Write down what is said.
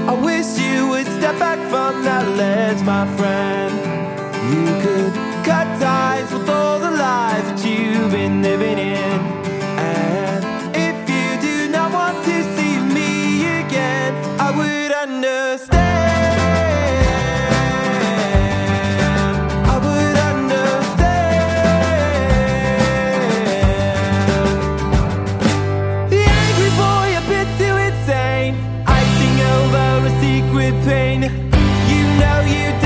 I wish you would step back from that ledge, my friend. You could cut ties with all the lies that you've been living in. And if you do not want to see me again, I would understand. I would understand. The angry boy, a bit too insane, icing over a secret pain. You know you